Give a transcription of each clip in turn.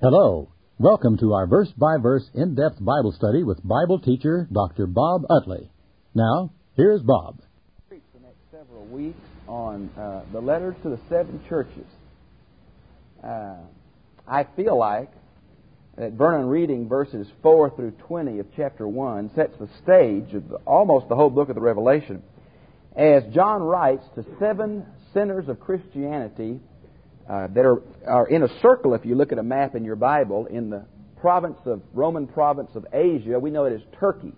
Hello. Welcome to our verse-by-verse in-depth Bible study with Bible teacher Dr. Bob Utley. Now, here's Bob. The next several weeks on the letters to the seven churches. I feel like that Vernon reading verses 4 through 20 of chapter 1 sets the stage of almost the whole book of the Revelation, as John writes to seven centers of Christianity that are in a circle. If you look at a map in your Bible, in the Roman province of Asia, we know it as Turkey.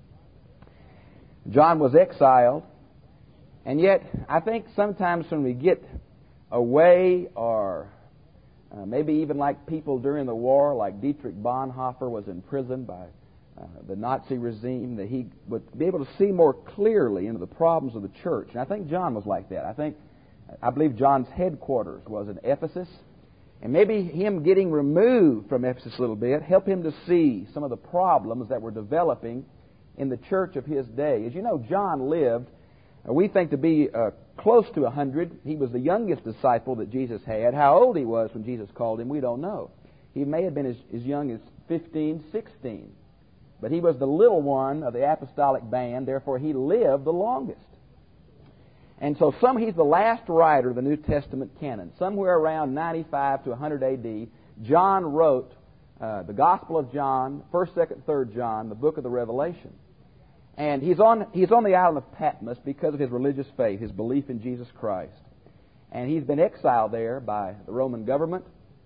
John was exiled, and yet I think sometimes when we get away, or maybe even like people during the war, like Dietrich Bonhoeffer was imprisoned by the Nazi regime, that he would be able to see more clearly into the problems of the church. And I think John was like that. I believe John's headquarters was in Ephesus, and maybe him getting removed from Ephesus a little bit helped him to see some of the problems that were developing in the church of his day. As you know, John lived, we think, to be close to 100. He was the youngest disciple that Jesus had. How old he was when Jesus called him, we don't know. He may have been as young as 15, 16. But he was the little one of the apostolic band, therefore he lived the longest. And so he's the last writer of the New Testament canon. Somewhere around 95 to 100 A.D., John wrote the Gospel of John, 1st, 2nd, 3rd John, the book of the Revelation. And he's on the island of Patmos because of his religious faith, his belief in Jesus Christ. And he's been exiled there by the Roman government.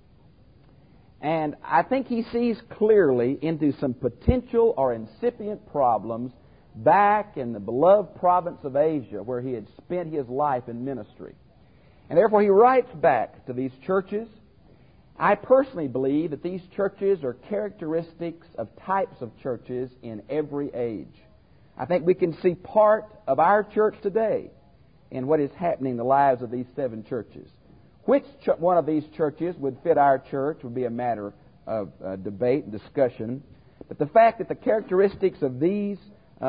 And I think he sees clearly into some potential or incipient problems back in the beloved province of Asia, where he had spent his life in ministry. And therefore he writes back to these churches. I personally believe that these churches are characteristics of types of churches in every age. I think we can see part of our church today in what is happening in the lives of these seven churches. Which one of these churches would fit our church would be a matter of debate and discussion. But the fact that the characteristics of these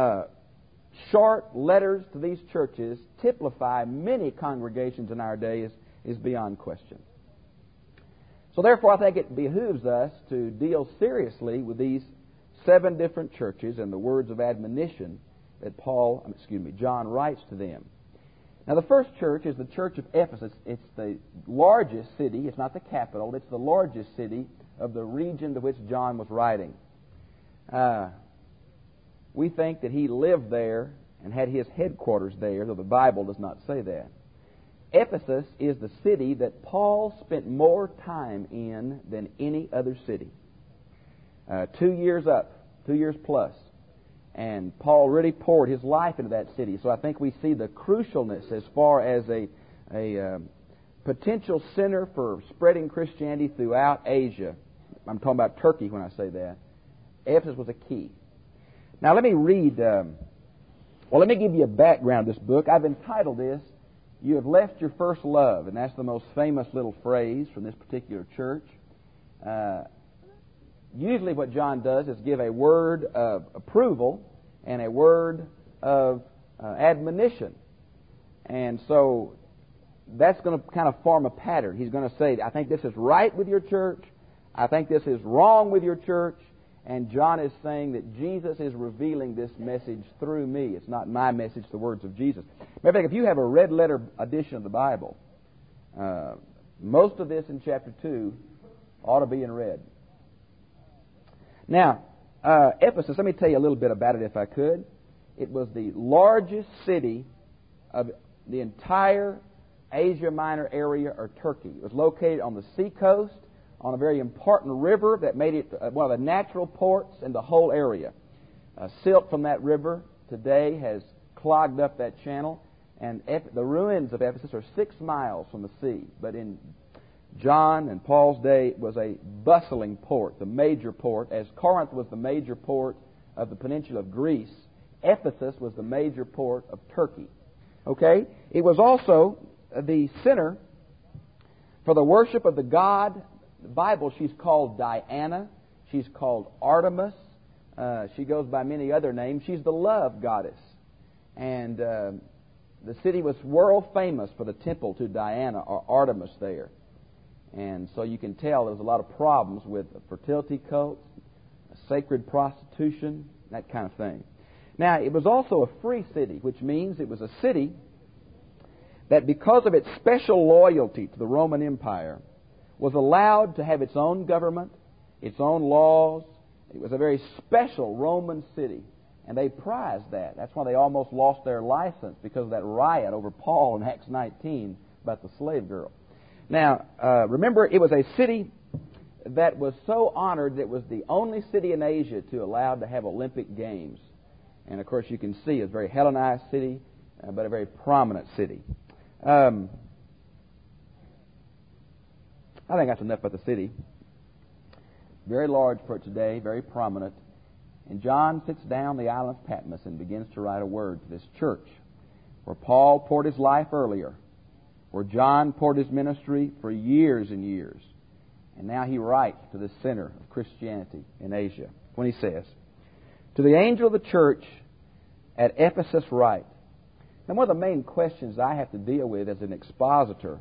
short letters to these churches typify many congregations in our day is beyond question. So therefore, I think it behooves us to deal seriously with these seven different churches and the words of admonition that John writes to them. Now, the first church is the church of Ephesus. It's the largest city. It's not the capital. It's the largest city of the region to which John was writing. We think that he lived there and had his headquarters there, though the Bible does not say that. Ephesus is the city that Paul spent more time in than any other city. 2 years plus. And Paul really poured his life into that city. So I think we see the crucialness as far as a potential center for spreading Christianity throughout Asia. I'm talking about Turkey when I say that. Ephesus was a key. Now let me let me give you a background of this book. I've entitled this, "You Have Left Your First Love," and that's the most famous little phrase from this particular church. Usually what John does is give a word of approval and a word of admonition. And so that's going to kind of form a pattern. He's going to say, I think this is right with your church. I think this is wrong with your church. And John is saying that Jesus is revealing this message through me. It's not my message, the words of Jesus. Matter of fact, if you have a red letter edition of the Bible, most of this in chapter 2 ought to be in red. Now, Ephesus, let me tell you a little bit about it if I could. It was the largest city of the entire Asia Minor area, or Turkey. It was located on the seacoast, on a very important river that made it one of the natural ports in the whole area. Silt from that river today has clogged up that channel, and the ruins of Ephesus are 6 miles from the sea. But in John and Paul's day, it was a bustling port, the major port. As Corinth was the major port of the peninsula of Greece, Ephesus was the major port of Turkey. Okay? It was also the center for the worship of the god. The Bible, she's called Diana. She's called Artemis. She goes by many other names. She's the love goddess. And the city was world famous for the temple to Diana, or Artemis there. And so you can tell there was a lot of problems with fertility cults, sacred prostitution, that kind of thing. Now, it was also a free city, which means it was a city that, because of its special loyalty to the Roman Empire, was allowed to have its own government, its own laws. It was a very special Roman city, and they prized that. That's why they almost lost their license, because of that riot over Paul in Acts 19 about the slave girl. Now, remember, it was a city that was so honored that it was the only city in Asia to allow to have Olympic Games. And, of course, you can see it's a very Hellenized city, but a very prominent city. I think that's enough about the city. Very large for today, very prominent. And John sits down on the island of Patmos and begins to write a word to this church, where Paul poured his life earlier, where John poured his ministry for years and years. And now he writes to the center of Christianity in Asia when he says, "To the angel of the church at Ephesus write." Now, one of the main questions I have to deal with as an expositor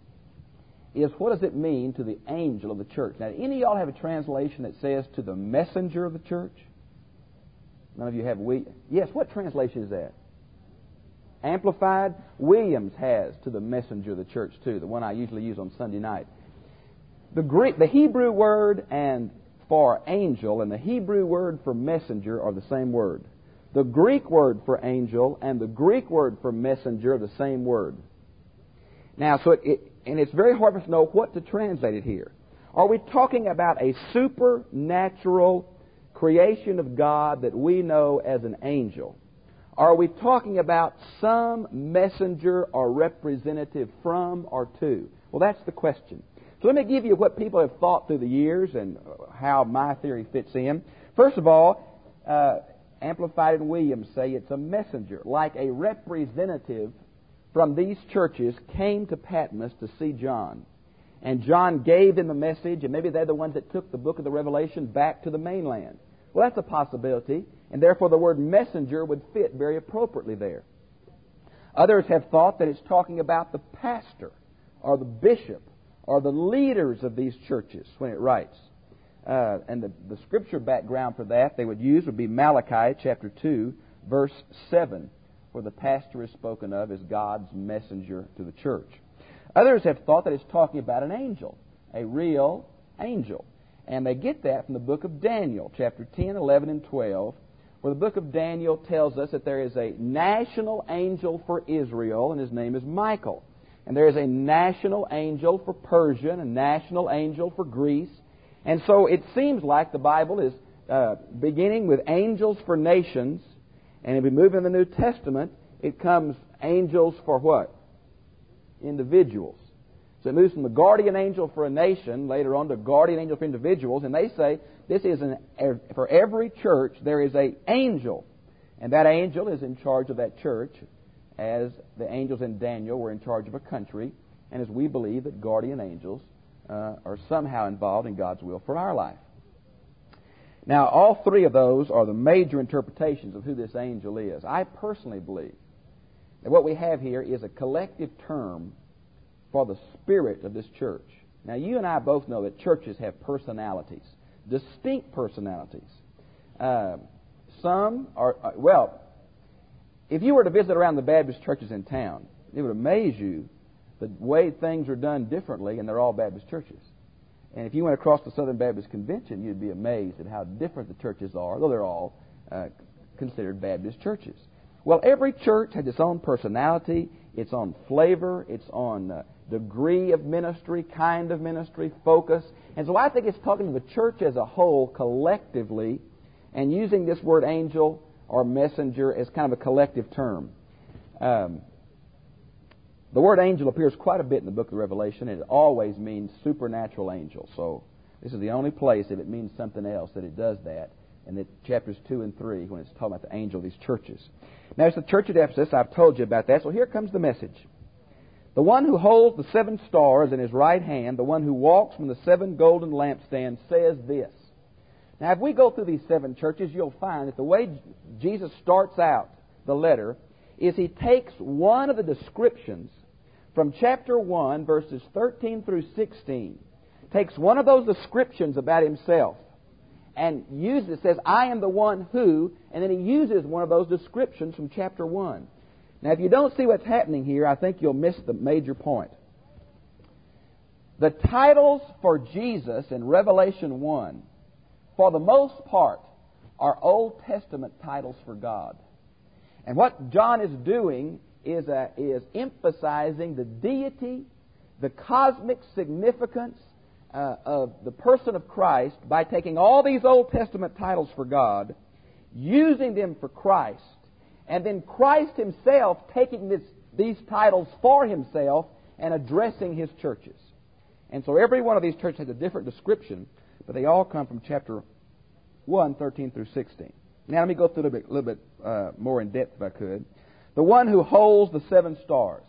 is, what does it mean to the angel of the church? Now, any of y'all have a translation that says to the messenger of the church? None of you have Yes, what translation is that? Amplified? Williams has to the messenger of the church too, the one I usually use on Sunday night. The Hebrew word and for angel and the Hebrew word for messenger are the same word. The Greek word for angel and the Greek word for messenger are the same word. Now, it's very hard for us to know what to translate it here. Are we talking about a supernatural creation of God that we know as an angel? Are we talking about some messenger or representative from or to? Well, that's the question. So let me give you what people have thought through the years and how my theory fits in. First of all, Amplified and Williams say it's a messenger, like a representative from these churches came to Patmos to see John. And John gave them the message, and maybe they're the ones that took the book of the Revelation back to the mainland. Well, that's a possibility, and therefore the word messenger would fit very appropriately there. Others have thought that it's talking about the pastor or the bishop or the leaders of these churches when it writes. And the scripture background for that they would use would be Malachi chapter 2, verse 7, where the pastor is spoken of as God's messenger to the church. Others have thought that it's talking about an angel, a real angel. And they get that from the book of Daniel, chapter 10, 11, and 12, where the book of Daniel tells us that there is a national angel for Israel, and his name is Michael. And there is a national angel for Persia, and a national angel for Greece. And so it seems like the Bible is beginning with angels for nations, and if we move in the New Testament, it comes angels for what? Individuals. So it moves from the guardian angel for a nation, later on to guardian angel for individuals, and they say this is for every church there is an angel, and that angel is in charge of that church, as the angels in Daniel were in charge of a country, and as we believe that guardian angels are somehow involved in God's will for our life. Now, all three of those are the major interpretations of who this angel is. I personally believe that what we have here is a collective term for the spirit of this church. Now, you and I both know that churches have personalities, distinct personalities. Some are, if you were to visit around the Baptist churches in town, it would amaze you the way things are done differently, and they're all Baptist churches. And if you went across the Southern Baptist Convention, you'd be amazed at how different the churches are, though they're all considered Baptist churches. Well, every church has its own personality, its own flavor, its own degree of ministry, kind of ministry, focus. And so I think it's talking to the church as a whole collectively and using this word angel or messenger as kind of a collective term. The word angel appears quite a bit in the book of Revelation, and it always means supernatural angel. So this is the only place, if it means something else, that it does that. And in chapters 2 and 3, when it's talking about the angel of these churches. Now, it's the church at Ephesus. I've told you about that. So here comes the message. The one who holds the 7 stars in his right hand, the one who walks from the 7 golden lampstands, says this. Now, if we go through these 7 churches, you'll find that the way Jesus starts out the letter is he takes one of the descriptions from chapter 1, verses 13 through 16, takes one of those descriptions about himself and uses, says, I am the one who, and then he uses one of those descriptions from chapter 1. Now, if you don't see what's happening here, I think you'll miss the major point. The titles for Jesus in Revelation 1, for the most part, are Old Testament titles for God. And what John is doing is emphasizing the deity, the cosmic significance of the person of Christ by taking all these Old Testament titles for God, using them for Christ, and then Christ Himself taking these titles for Himself and addressing His churches. And so every one of these churches has a different description, but they all come from chapter 1, 13 through 16. Now let me go through a little bit more in depth if I could. The one who holds the 7 stars.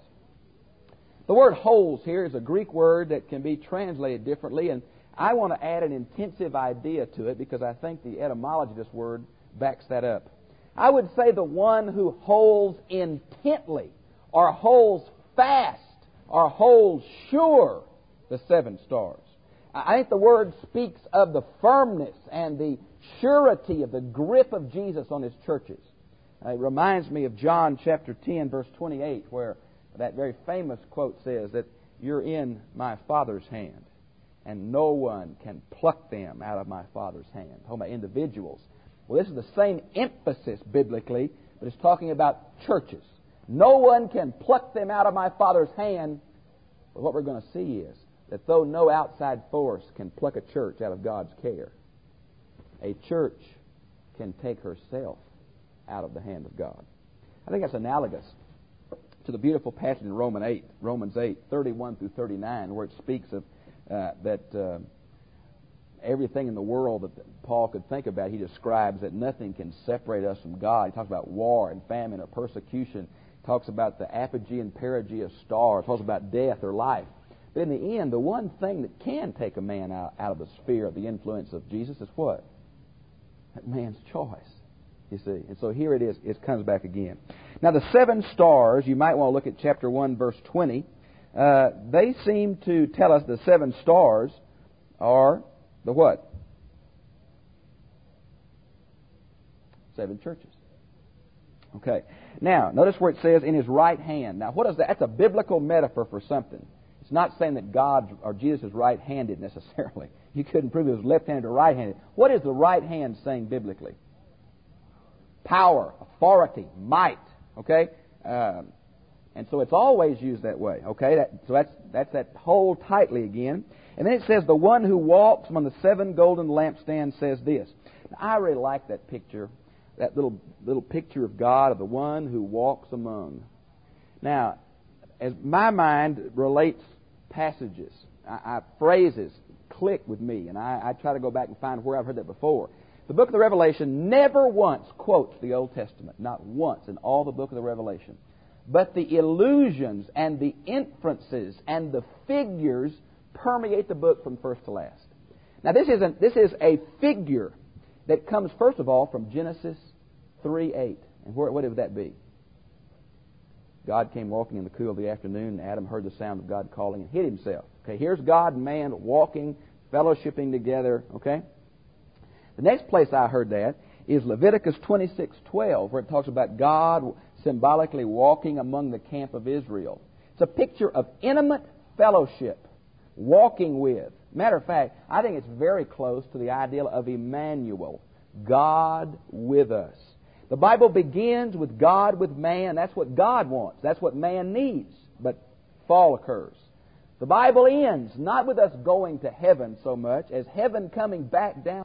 The word holds here is a Greek word that can be translated differently, and I want to add an intensive idea to it because I think the etymology of this word backs that up. I would say the one who holds intently, or holds fast, or holds sure the 7 stars. I think the word speaks of the firmness and the surety of the grip of Jesus on His churches. It reminds me of John chapter 10, verse 28, where that very famous quote says that you're in my Father's hand, and no one can pluck them out of my Father's hand. Talking about individuals. Well, this is the same emphasis biblically, but it's talking about churches. No one can pluck them out of my Father's hand. But what we're going to see is that though no outside force can pluck a church out of God's care, a church can take herself out of the hand of God. I think that's analogous to the beautiful passage in Romans 8, 31 through 39, where it speaks of that everything in the world that Paul could think about, he describes that nothing can separate us from God. He talks about war and famine or persecution. He talks about the apogee and perigee of stars. He talks about death or life. But in the end, the one thing that can take a man out of the sphere of the influence of Jesus is what? That man's choice, you see. And so here it is. It comes back again. Now, the 7 stars, you might want to look at chapter 1, verse 20. They seem to tell us the 7 stars are the what? 7 churches. Okay. Now, notice where it says in His right hand. Now, what is that? That's a biblical metaphor for something. It's not saying that God or Jesus is right-handed necessarily. You couldn't prove He was left-handed or right-handed. What is the right hand saying biblically? Power, authority, might. Okay? And so it's always used that way. Okay? So that's that hold tightly again. And then it says, the one who walks among the 7 golden lampstands says this. Now, I really like that picture, that little picture of God, of the one who walks among. Now, as my mind relates passages, phrases click with me, and I try to go back and find where I've heard that before. The book of the Revelation never once quotes the Old Testament, not once in all the book of the Revelation. But the illusions and the inferences and the figures permeate the book from first to last. Now, this is a figure that comes, first of all, from Genesis 3:8. And what would that be? God came walking in the cool of the afternoon, and Adam heard the sound of God calling and hid himself. Okay, here's God and man walking, fellowshipping together. Okay? The next place I heard that is Leviticus 26:12, where it talks about God symbolically walking among the camp of Israel. It's a picture of intimate fellowship, walking with. Matter of fact, I think it's very close to the ideal of Emmanuel, God with us. The Bible begins with God with man. That's what God wants. That's what man needs. But fall occurs. The Bible ends not with us going to heaven so much as heaven coming back down.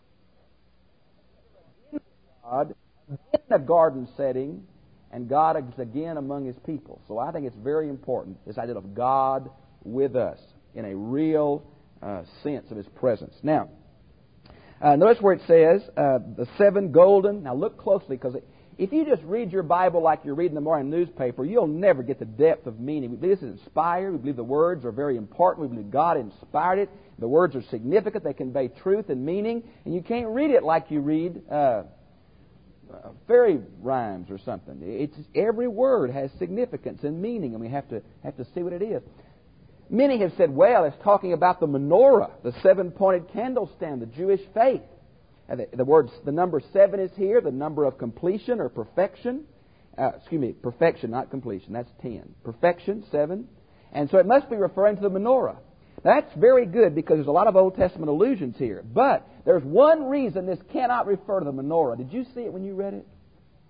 God in a garden setting, and God is again among His people. So I think it's very important, this idea of God with us in a real sense of His presence. Now, notice where it says the 7 golden. Now look closely, because if you just read your Bible like you're reading the morning newspaper, you'll never get the depth of meaning. We believe this is inspired. We believe the words are very important. We believe God inspired it. The words are significant. They convey truth and meaning. And you can't read it like you read fairy rhymes or something. Every word has significance and meaning, and we have to see what it is. Many have said, well, it's talking about the menorah, the seven-pointed candlestand, the Jewish faith. The number 7 is here, the number of completion or perfection. Perfection, not completion. That's 10. Perfection, 7. And so it must be referring to the menorah. That's very good because there's a lot of Old Testament allusions here. But there's one reason this cannot refer to the menorah. Did you see it when you read it?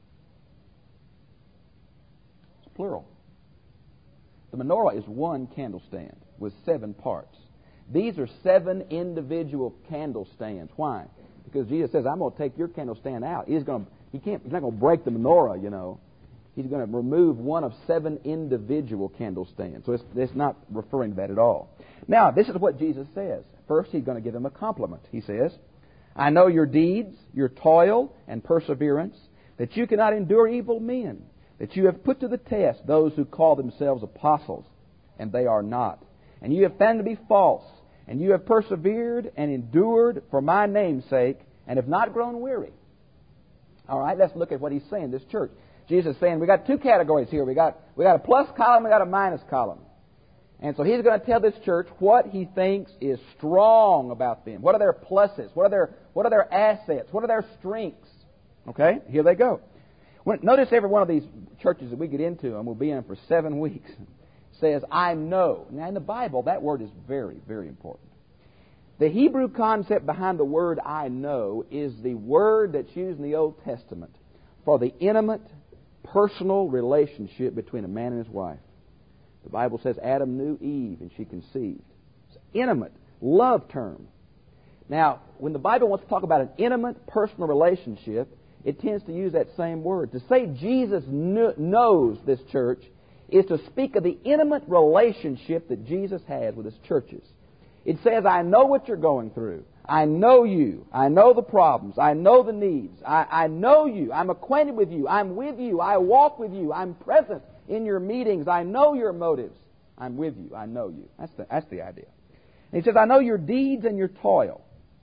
It's plural. The menorah is one candlestand with 7 parts. These are 7 individual candlestands. Why? Because Jesus says, I'm going to take your candlestand out. He's not going to break the menorah, you know. He's going to remove one of 7 individual candlestands. So it's not referring to that at all. Now, this is what Jesus says. First, he's going to give them a compliment. He says, I know your deeds, your toil and perseverance, that you cannot endure evil men, that you have put to the test those who call themselves apostles, and they are not. And you have found to be false, and you have persevered and endured for my name's sake, and have not grown weary. All right, let's look at what he's saying, this church. Jesus is saying we got 2 categories here. We got a plus column, we got a minus column. And so he's going to tell this church what he thinks is strong about them. What are their pluses? What are their assets? What are their strengths? Okay, here they go. Notice every one of these churches that we get into, and we'll be in for 7 weeks, says, I know. Now, in the Bible, that word is very, very important. The Hebrew concept behind the word I know is the word that's used in the Old Testament for the intimate, personal relationship between a man and his wife. The Bible says Adam knew Eve and she conceived. It's an intimate, love term. Now, when the Bible wants to talk about an intimate, personal relationship, it tends to use that same word. To say Jesus knows this church is to speak of the intimate relationship that Jesus has with his churches. It says, I know what you're going through. I know you. I know the problems. I know the needs. I know you. I'm acquainted with you. I'm with you. I walk with you. I'm present in your meetings. I know your motives. I'm with you. I know you. That's the idea. And he says, I know your deeds and your toil.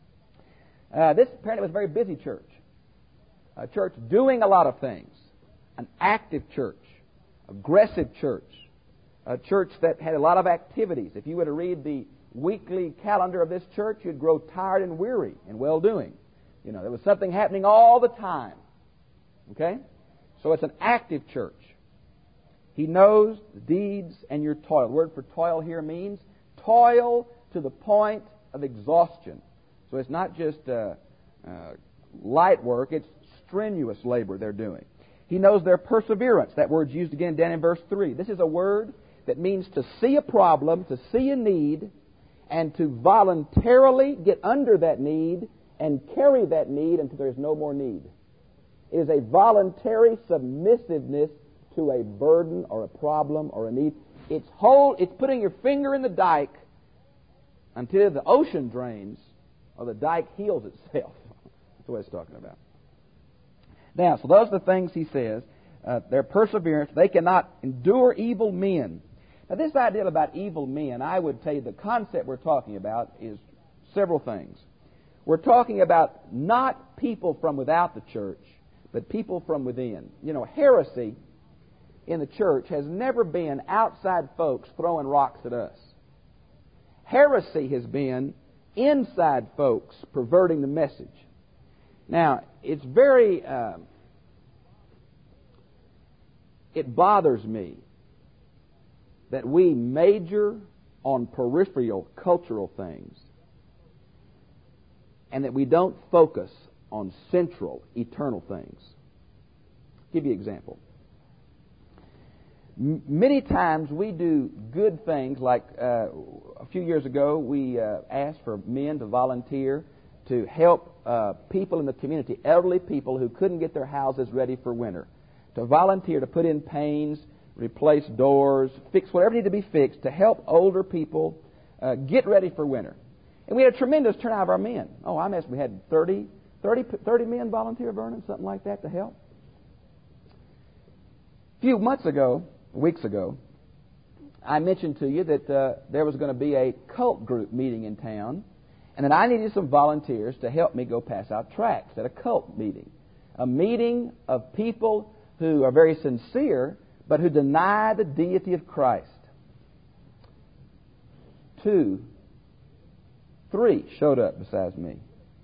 This apparently was a very busy church. A church doing a lot of things. An active church. Aggressive church. A church that had a lot of activities. If you were to read the weekly calendar of this church, you'd grow tired and weary in well-doing. You know, there was something happening all the time. Okay? So it's an active church. He knows the deeds and your toil. The word for toil here means toil to the point of exhaustion. So it's not just light work, it's strenuous labor they're doing. He knows their perseverance. That word's used again down in verse 3. This is a word that means to see a problem, to see a need, and to voluntarily get under that need and carry that need until there is no more need. It is a voluntary submissiveness to a burden or a problem or a need. It's putting your finger in the dike until the ocean drains or the dike heals itself. That's what it's talking about. Now, so those are the things he says. Their perseverance. They cannot endure evil men. Now, this idea about evil men, I would tell you the concept we're talking about is several things. We're talking about not people from without the church, but people from within. You know, heresy in the church has never been outside folks throwing rocks at us. Heresy has been inside folks perverting the message. Now, it's very... it bothers me that we major on peripheral cultural things and that we don't focus on central eternal things. I'll give you an example. Many times we do good things, like a few years ago we asked for men to volunteer to help people in the community, elderly people who couldn't get their houses ready for winter, to volunteer to put in panes, replace doors, fix whatever needed to be fixed to help older people get ready for winter. And we had a tremendous turnout of our men. Oh, I imagine we had 30 men volunteer, Vernon, something like that, to help. A few weeks ago, I mentioned to you that there was going to be a cult group meeting in town, and that I needed some volunteers to help me go pass out tracts at a cult meeting. A meeting of people who are very sincere, but who deny the deity of Christ. 2, 3 showed up besides me.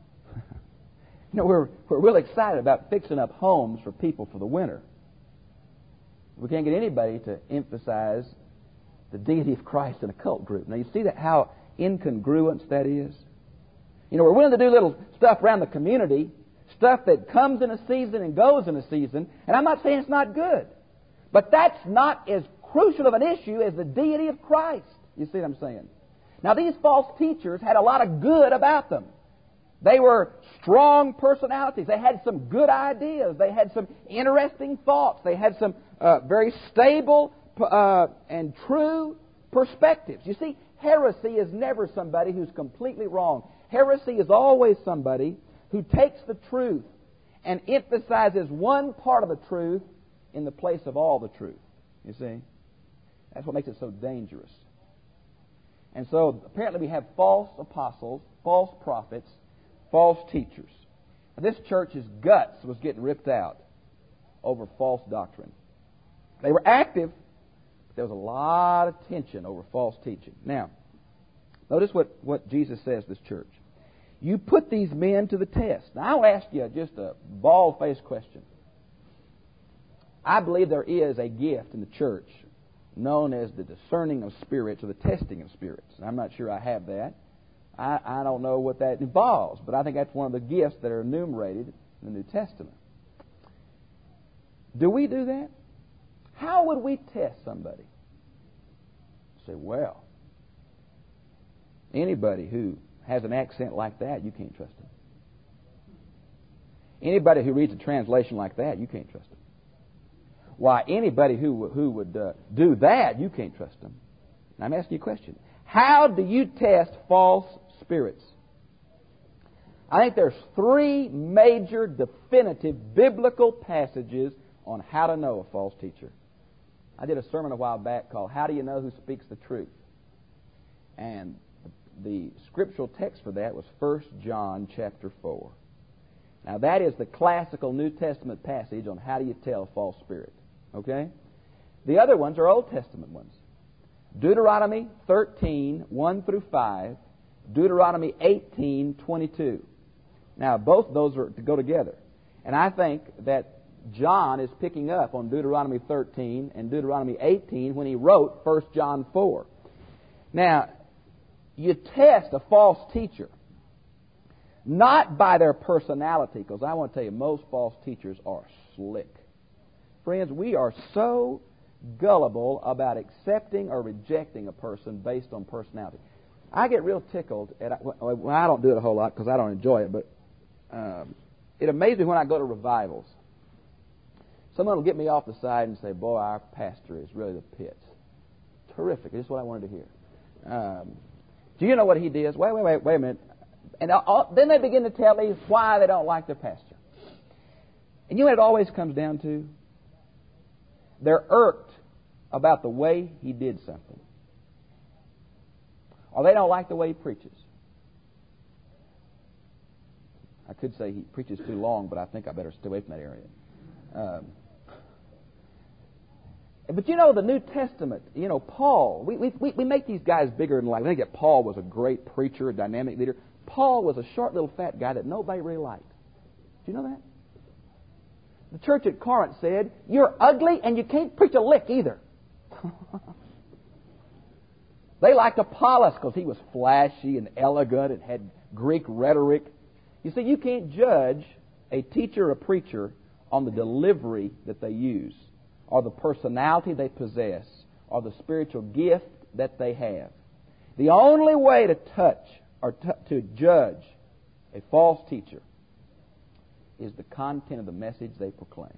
We're real excited about fixing up homes for people for the winter. We can't get anybody to emphasize the deity of Christ in a cult group. Now, you see that how incongruent that is? We're willing to do little stuff around the community, stuff that comes in a season and goes in a season, and I'm not saying it's not good. But that's not as crucial of an issue as the deity of Christ. You see what I'm saying? Now, these false teachers had a lot of good about them. They were strong personalities. They had some good ideas. They had some interesting thoughts. They had some very stable and true perspectives. You see, heresy is never somebody who's completely wrong. Heresy is always somebody who takes the truth and emphasizes one part of the truth in the place of all the truth. You see? That's what makes it so dangerous. And so, apparently we have false apostles, false prophets, false teachers. Now, this church's guts was getting ripped out over false doctrine. They were active, but there was a lot of tension over false teaching. Now, notice what Jesus says to this church. You put these men to the test. Now, I'll ask you just a bald-faced question. I believe there is a gift in the church known as the discerning of spirits or the testing of spirits. I'm not sure I have that. I don't know what that involves, but I think that's one of the gifts that are enumerated in the New Testament. Do we do that? How would we test somebody? Say, well, anybody who has an accent like that, you can't trust him. Anybody who reads a translation like that, you can't trust him. Why, anybody who would do that, you can't trust them. Now, I'm asking you a question. How do you test false spirits? I think there's 3 major, definitive biblical passages on how to know a false teacher. I did a sermon a while back called How Do You Know Who Speaks the Truth? And the scriptural text for that was 1 John chapter 4. Now, that is the classical New Testament passage on how do you tell a false spirit. Okay? The other ones are Old Testament ones. Deuteronomy 13, 1 through 5, Deuteronomy 18, 22. Now, both of those are to go together. And I think that John is picking up on Deuteronomy 13 and Deuteronomy 18 when he wrote 1 John 4. Now, you test a false teacher not by their personality, because I want to tell you, most false teachers are slick. Friends, we are so gullible about accepting or rejecting a person based on personality. I get real tickled, well, I don't do it a whole lot because I don't enjoy it, but it amazes me when I go to revivals. Someone will get me off the side and say, boy, our pastor is really the pits. Terrific. This is what I wanted to hear. Do you know what he does? Wait a minute. And then they begin to tell me why they don't like their pastor. And you know what it always comes down to? They're irked about the way he did something. Or they don't like the way he preaches. I could say he preaches too long, but I think I better stay away from that area. But you know, the New Testament, Paul, we make these guys bigger than life. I think that Paul was a great preacher, a dynamic leader. Paul was a short little fat guy that nobody really liked. Do you know that? The church at Corinth said, you're ugly and you can't preach a lick either. They liked Apollos because he was flashy and elegant and had Greek rhetoric. You see, you can't judge a teacher or a preacher on the delivery that they use, or the personality they possess, or the spiritual gift that they have. The only way to touch or to judge a false teacher is the content of the message they proclaim.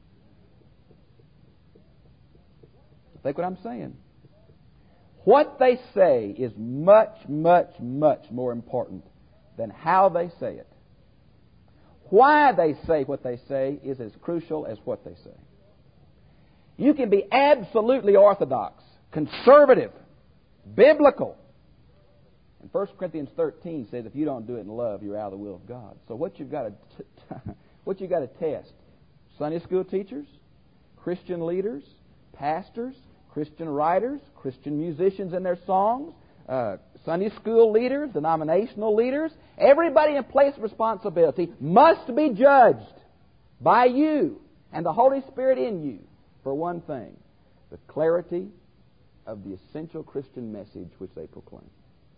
Think what I'm saying. What they say is much, much, much more important than how they say it. Why they say what they say is as crucial as what they say. You can be absolutely orthodox, conservative, biblical. And 1 Corinthians 13 says if you don't do it in love, you're out of the will of God. So what you've got what you got to test? Sunday school teachers, Christian leaders, pastors, Christian writers, Christian musicians in their songs, Sunday school leaders, denominational leaders. Everybody in place of responsibility must be judged by you and the Holy Spirit in you for one thing: the clarity of the essential Christian message which they proclaim.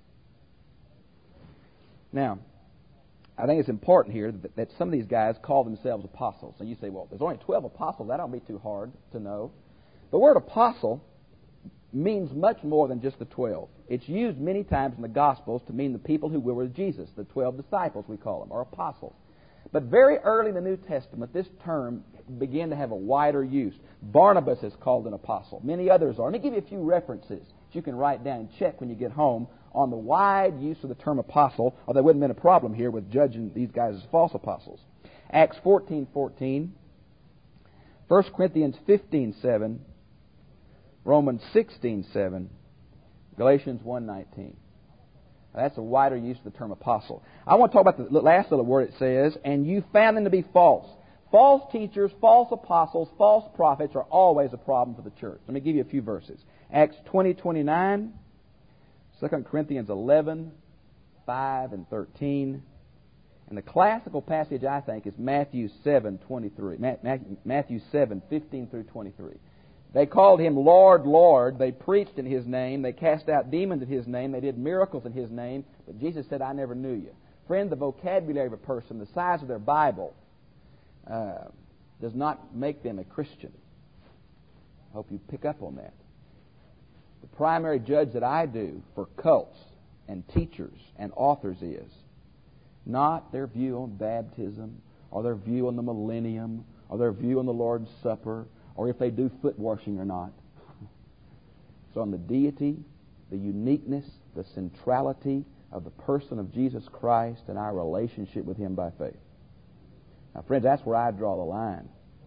Now, I think it's important here that some of these guys call themselves apostles. And you say, well, there's only 12 apostles. That don't be too hard to know. The word apostle means much more than just the 12. It's used many times in the Gospels to mean the people who were with Jesus, the 12 disciples, we call them, or apostles. But very early in the New Testament, this term began to have a wider use. Barnabas is called an apostle. Many others are. Let me give you a few references that you can write down and check when you get home on the wide use of the term apostle, or there wouldn't have been a problem here with judging these guys as false apostles. Acts 14:14, 1 Corinthians 15:7, Romans 16:7, Galatians 1:19. That's a wider use of the term apostle. I want to talk about the last little word it says, and you found them to be false. False teachers, false apostles, false prophets are always a problem for the church. Let me give you a few verses. Acts 20:29, 2 Corinthians 11:5 and 13. And the classical passage, I think, is Matthew 7:23. Matthew 7:15 through 23. They called him Lord, Lord. They preached in his name. They cast out demons in his name. They did miracles in his name. But Jesus said, I never knew you. Friend, the vocabulary of a person, the size of their Bible, does not make them a Christian. I hope you pick up on that. The primary judge that I do for cults and teachers and authors is not their view on baptism, or their view on the millennium, or their view on the Lord's Supper, or if they do foot washing or not. It's on the deity, the uniqueness, the centrality of the person of Jesus Christ and our relationship with Him by faith. Now, friends, that's where I draw the line.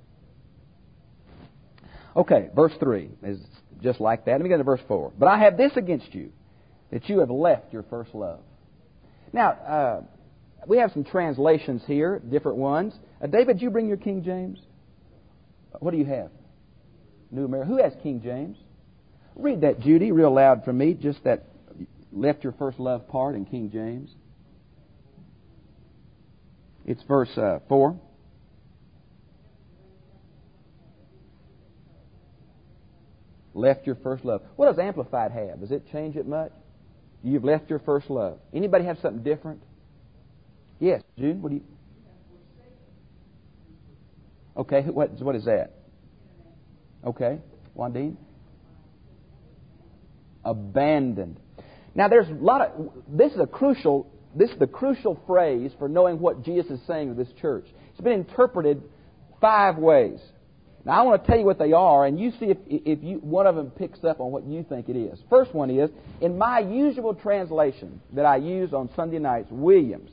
Okay, verse 3 is just like that. Let me get to verse 4. But I have this against you, that you have left your first love. Now, we have some translations here, different ones. David, you bring your King James? What do you have? New American. Who has King James? Read that, Judy, real loud for me, just that left your first love part in King James. It's verse 4. Left your first love. What does Amplified have? Does it change it much? You've left your first love. Anybody have something different? Yes, Jude, what do you... Okay, what is that? Okay, Wandine? Abandoned. Now, there's a lot of... This is the crucial phrase for knowing what Jesus is saying to this church. It's been interpreted 5 ways. Now, I want to tell you what they are, and you see if one of them picks up on what you think it is. First one is, in my usual translation that I use on Sunday nights, Williams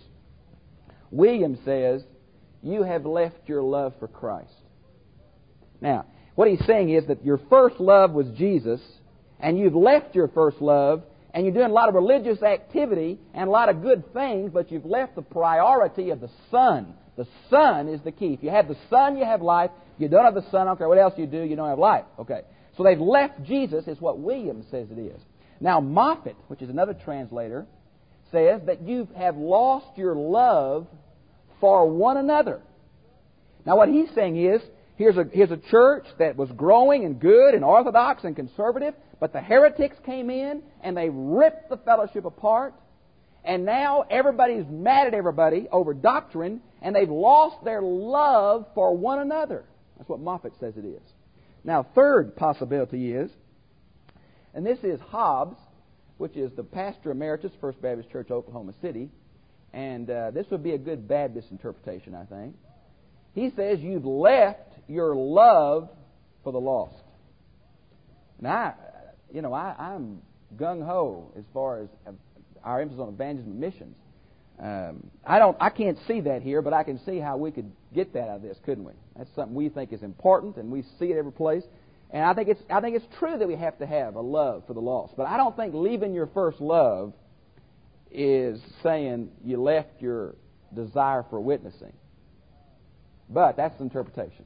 says, you have left your love for Christ. Now, what he's saying is that your first love was Jesus, and you've left your first love, and you're doing a lot of religious activity and a lot of good things, but you've left the priority of the Son. The Son is the key. If you have the Son, you have life. If you don't have the Son, I don't care what else you do, you don't have life. Okay. So they've left Jesus, is what Williams says it is. Now, Moffat, which is another translator, says that you have lost your love for one another. Now, what he's saying is, here's a church that was growing and good and orthodox and conservative, but the heretics came in and they ripped the fellowship apart, and now everybody's mad at everybody over doctrine, and they've lost their love for one another. That's what Moffat says it is. Now, third possibility is, and this is Hobbs, which is the pastor emeritus, First Baptist Church, Oklahoma City, and this would be a good Baptist interpretation, I think. He says you've left your love for the lost. Now, I'm gung-ho as far as our emphasis on evangelism and missions. I can't see that here, but I can see how we could get that out of this, couldn't we? That's something we think is important, and we see it every place. And I think it's true that we have to have a love for the lost. But I don't think leaving your first love is saying you left your desire for witnessing. But that's the interpretation.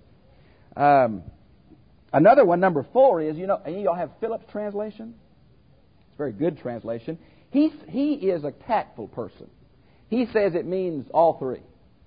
Another one, number 4, is, you all have Phillips' translation. It's a very good translation. He is a tactful person. He says it means all three.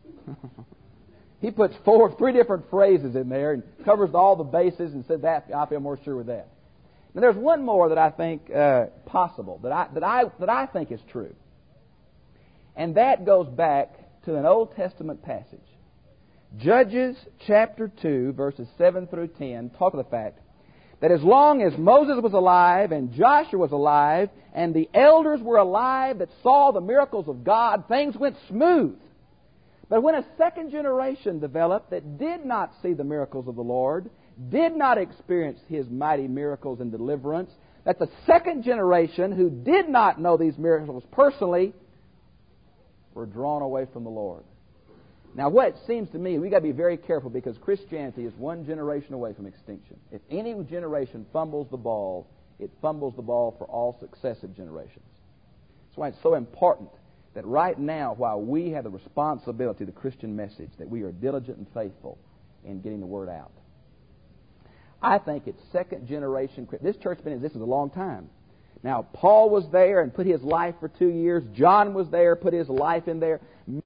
He puts 3 different phrases in there and covers all the bases and says that I feel more sure with that. And there's one more that I think possible, that I think is true. And that goes back to an Old Testament passage. Judges chapter 2, verses 7 through 10, talk of the fact that as long as Moses was alive and Joshua was alive and the elders were alive that saw the miracles of God, things went smooth. But when a second generation developed that did not see the miracles of the Lord, did not experience His mighty miracles and deliverance, that the second generation who did not know these miracles personally were drawn away from the Lord. Now, what it seems to me, we've got to be very careful, because Christianity is one generation away from extinction. If any generation fumbles the ball, it fumbles the ball for all successive generations. That's why it's so important that right now, while we have the responsibility of the Christian message, that we are diligent and faithful in getting the word out. I think it's second generation. This church's been in this a long time. Now, Paul was there and put his life for 2 years. John was there, put his life in there.